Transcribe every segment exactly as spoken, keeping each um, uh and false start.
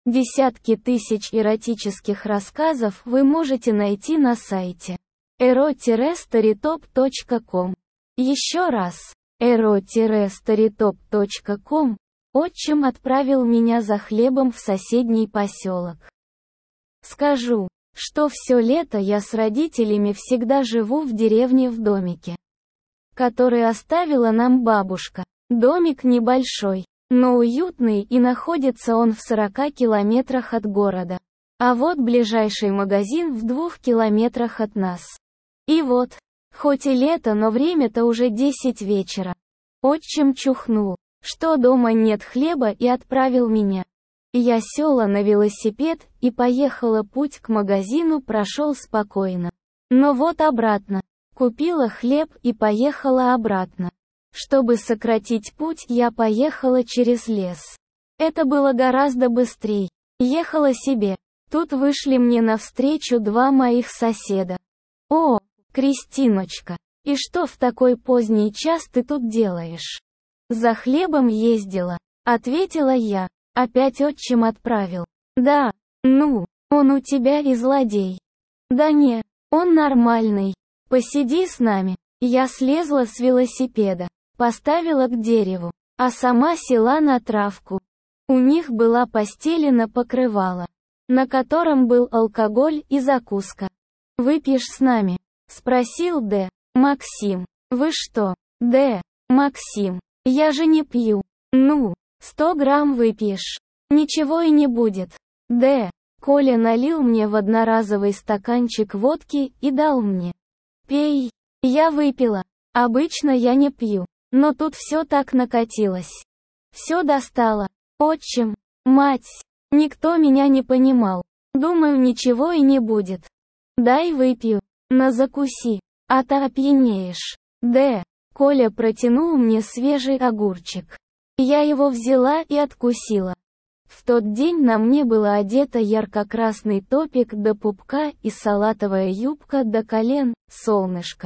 Десятки тысяч эротических рассказов вы можете найти на сайте эро старитоп точка ком. Еще раз, эро старитоп точка ком. Отчим отправил меня за хлебом в соседний поселок. Скажу, что все лето я с родителями всегда живу в деревне в домике, который оставила нам бабушка. Домик небольшой, но уютный, и находится он в сорока километрах от города. А вот ближайший магазин в двух километрах от нас. И вот, хоть и лето, но время-то уже десять вечера. Отчим чухнул, что дома нет хлеба, и отправил меня. Я села на велосипед и поехала. Путь к магазину прошел спокойно. Но вот обратно. Купила хлеб и поехала обратно. Чтобы сократить путь, я поехала через лес. Это было гораздо быстрее. Ехала себе. Тут вышли мне навстречу два моих соседа. «О, Кристиночка, и что в такой поздний час ты тут делаешь?» «За хлебом ездила», — ответила я. Опять отчим отправил. «Да, ну, он у тебя и злодей». «Да не, он нормальный. Посиди с нами». Я слезла с велосипеда, поставила к дереву, а сама села на травку. У них была постелена покрывало, на котором был алкоголь и закуска. «Выпьешь с нами?» — спросил Д. Максим. «Вы что, Д. Максим? Я же не пью». «Ну, сто грамм выпьешь. Ничего и не будет». Д. Коля налил мне в одноразовый стаканчик водки и дал мне. «Пей». Я выпила. Обычно я не пью, но тут все так накатилось. Все достало. Отчим, мать, никто меня не понимал. Думаю, ничего и не будет. «Дай выпью. На закуси, а то опьянеешь». Д. Коля протянул мне свежий огурчик. Я его взяла и откусила. В тот день на мне было одето ярко-красный топик до пупка и салатовая юбка до колен, солнышко.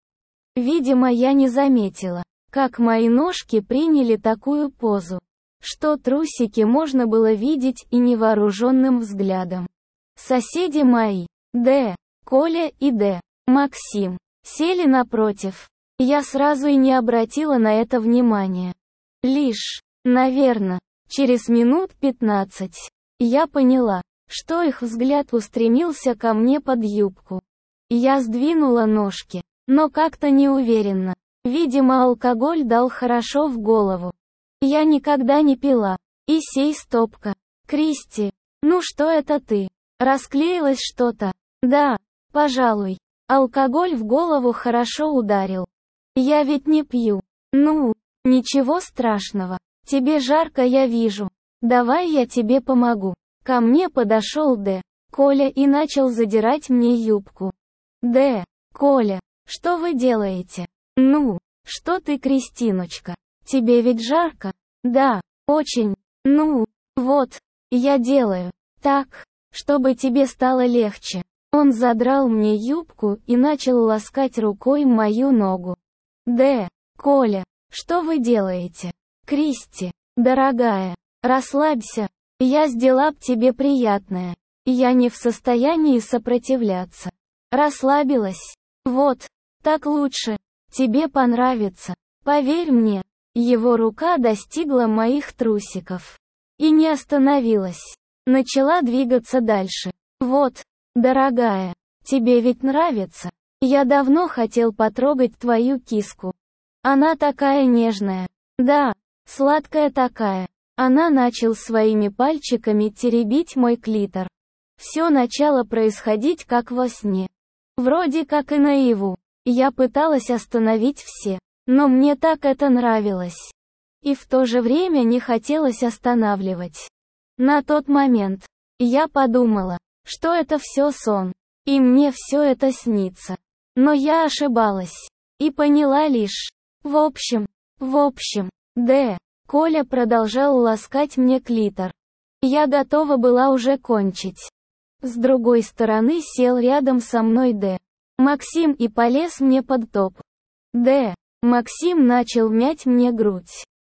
Видимо, я не заметила, как мои ножки приняли такую позу, что трусики можно было видеть и невооруженным взглядом. Соседи мои, Д. Коля и Д. Максим, сели напротив. Я сразу и не обратила на это внимания. Лишь, наверное, через минут пятнадцать, я поняла, что их взгляд устремился ко мне под юбку. Я сдвинула ножки, но как-то неуверенно. Видимо, алкоголь дал хорошо в голову. Я никогда не пила. И сей стопка. «Кристи, ну что это ты? Расклеилось что-то?» «Да, пожалуй. Алкоголь в голову хорошо ударил. Я ведь не пью». «Ну, ничего страшного. Тебе жарко, я вижу. Давай я тебе помогу». Ко мне подошел Д. Коля и начал задирать мне юбку. «Д. Коля, что вы делаете?» «Ну, что ты, Кристиночка? Тебе ведь жарко?» «Да, очень. Ну, вот, я делаю так, чтобы тебе стало легче». Он задрал мне юбку и начал ласкать рукой мою ногу. «Д. Коля, что вы делаете?» «Кристи, дорогая, расслабься. Я сделала б тебе приятное. Я не в состоянии сопротивляться». Расслабилась? Вот, так лучше. Тебе понравится. Поверь мне. Его рука достигла моих трусиков. И не остановилась. Начала двигаться дальше. «Вот, дорогая, тебе ведь нравится? Я давно хотел потрогать твою киску. Она такая нежная. Да, сладкая такая». Она начал своими пальчиками теребить мой клитор. Все начало происходить как во сне. Вроде как и наяву. Я пыталась остановить все, но мне так это нравилось. И в то же время не хотелось останавливать. На тот момент я подумала, что это все сон, и мне все это снится. Но я ошибалась. И поняла лишь. В общем, в общем, Д. Коля продолжал ласкать мне клитор. Я готова была уже кончить. С другой стороны сел рядом со мной Д. Максим и полез мне под топ. Д. Максим начал мять мне грудь.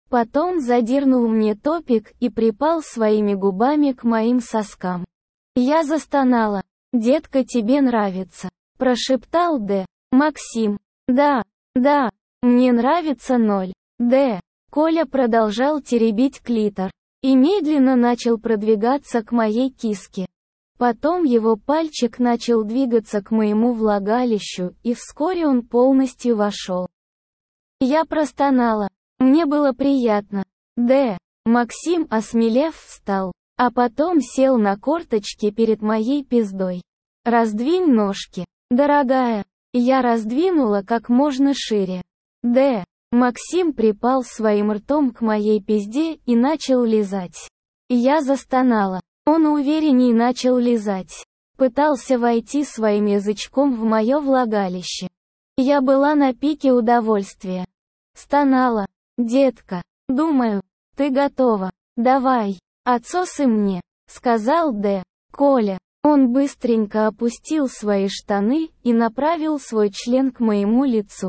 Потом задернул мне топик и припал своими губами к моим соскам. Я застонала. «Детка, тебе нравится», — прошептал Д. Максим. «Да, да, мне нравится ноль. Д». Коля продолжал теребить клитор и медленно начал продвигаться к моей киске. Потом его пальчик начал двигаться к моему влагалищу, и вскоре он полностью вошел. Я простонала. Мне было приятно. Д. Максим, осмелев, встал, а потом сел на корточки перед моей пиздой. «Раздвинь ножки, дорогая». Я раздвинула как можно шире. Д. Максим припал своим ртом к моей пизде и начал лизать. Я застонала. Он уверенней начал лизать. Пытался войти своим язычком в мое влагалище. Я была на пике удовольствия. Стонала. «Детка, думаю, ты готова. Давай, отсосы мне», — сказал Д. Коля. Он быстренько опустил свои штаны и направил свой член к моему лицу.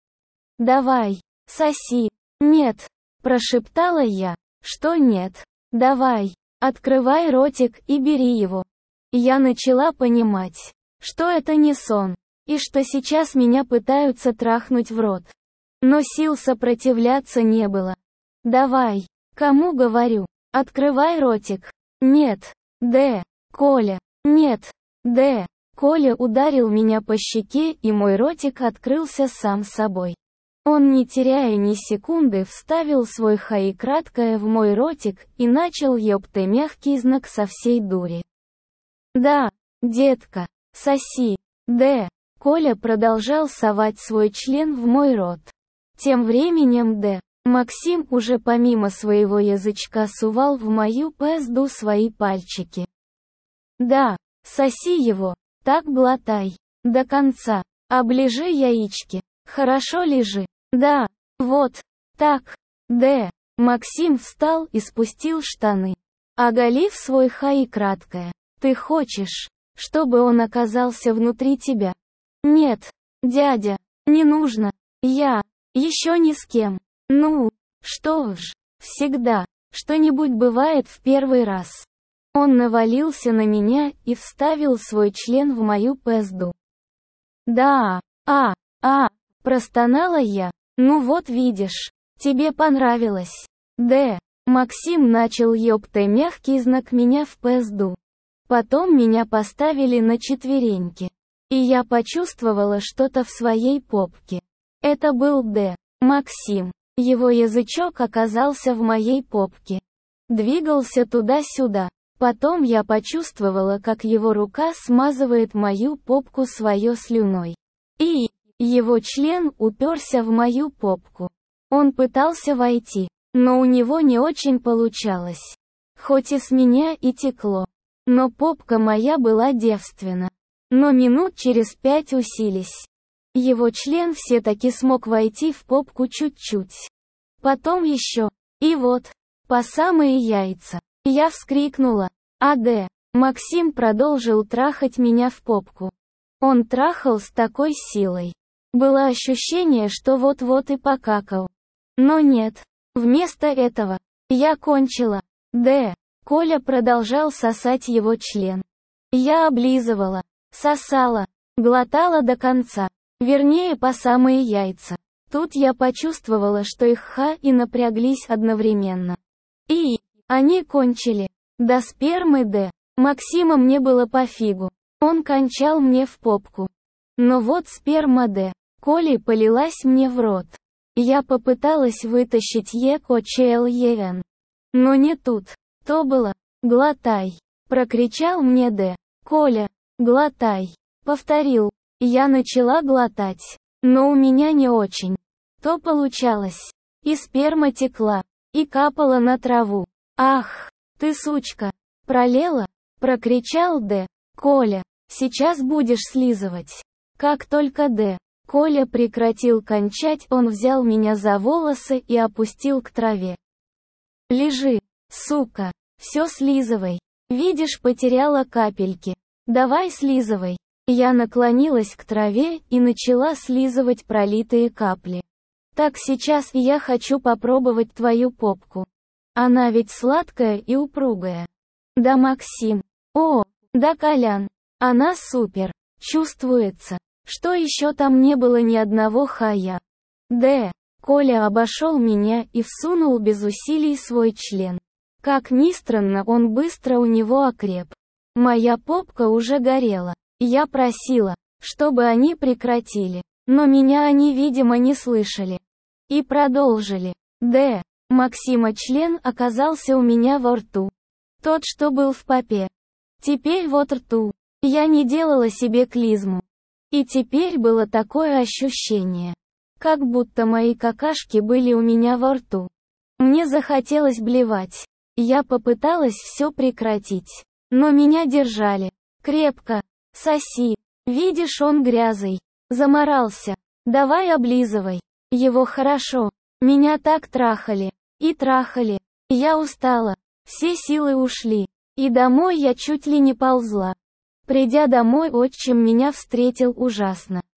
«Давай, соси». «Нет», — прошептала я. «Что нет? Давай, открывай ротик и бери его». Я начала понимать, что это не сон, и что сейчас меня пытаются трахнуть в рот. Но сил сопротивляться не было. «Давай, кому говорю? Открывай ротик». «Нет, Д. Коля». «Нет, Д». Коля ударил меня по щеке, и мой ротик открылся сам собой. Он, не теряя ни секунды, вставил свой хаи краткое в мой ротик и начал ёпты мягкий знак со всей дури. «Да, детка, соси». Д. Коля продолжал совать свой член в мой рот. Тем временем Д. Максим уже помимо своего язычка сувал в мою пизду свои пальчики. «Да, соси его, так глотай. До конца. Оближи яички. Хорошо лежи. Да, вот, так». Д. Максим встал и спустил штаны, оголив свой хаи краткое. «Ты хочешь, чтобы он оказался внутри тебя?» «Нет, дядя, не нужно. Я еще ни с кем». «Ну, что ж, всегда, что-нибудь бывает в первый раз». Он навалился на меня и вставил свой член в мою пизду. «Да, а, а», простонала я. «Ну вот видишь, тебе понравилось». Д. Максим начал ёпты мягкий знак меня в пизду. Потом меня поставили на четвереньки. И я почувствовала что-то в своей попке. Это был Д. Максим. Его язычок оказался в моей попке. Двигался туда-сюда. Потом я почувствовала, как его рука смазывает мою попку своей слюной. И его член уперся в мою попку. Он пытался войти, но у него не очень получалось. Хоть и с меня и текло. Но попка моя была девственна. Но минут через пять усились. Его член все-таки смог войти в попку чуть-чуть. Потом еще. И вот, по самые яйца. Я вскрикнула. А Д. Максим продолжил трахать меня в попку. Он трахал с такой силой. Было ощущение, что вот-вот и покакал. Но нет. Вместо этого, я кончила. Д. Коля продолжал сосать его член. Я облизывала, сосала, глотала до конца. Вернее, по самые яйца. Тут я почувствовала, что их ха и напряглись одновременно. И они кончили. До спермы Д. Максима мне было пофигу. Он кончал мне в попку. Но вот сперма Д. Коли полилась мне в рот. Я попыталась вытащить ЕКОЧЛЕН. Но не тут. То было. «Глотай», — прокричал мне Д. Коля. «Глотай». Повторил. Я начала глотать. Но у меня не очень. То получалось. И сперма текла. И капала на траву. «Ах, ты сучка! Пролела?» — прокричал Д. Коля. «Сейчас будешь слизывать». Как только Д. Коля прекратил кончать, он взял меня за волосы и опустил к траве. «Лежи, сука, все слизывай. Видишь, потеряла капельки. Давай слизывай». Я наклонилась к траве и начала слизывать пролитые капли. Так сейчас и я хочу попробовать твою попку. Она ведь сладкая и упругая. Да, Максим. О, да, Колян. Она супер. Чувствуется, что еще там не было ни одного хая. Д. Коля обошел меня и всунул без усилий свой член. Как ни странно, он быстро у него окреп. Моя попка уже горела. Я просила, чтобы они прекратили. Но меня они, видимо, не слышали. И продолжили. Д. Максима член оказался у меня во рту. Тот, что был в попе. Теперь вот рту. Я не делала себе клизму. И теперь было такое ощущение, как будто мои какашки были у меня во рту. Мне захотелось блевать. Я попыталась все прекратить. Но меня держали. Крепко. Соси. Видишь, он грязый. Заморался. Давай облизывай. Его хорошо. Меня так трахали. И трахали. Я устала. Все силы ушли. И домой я чуть ли не ползла. Придя домой, отчим меня встретил ужасно.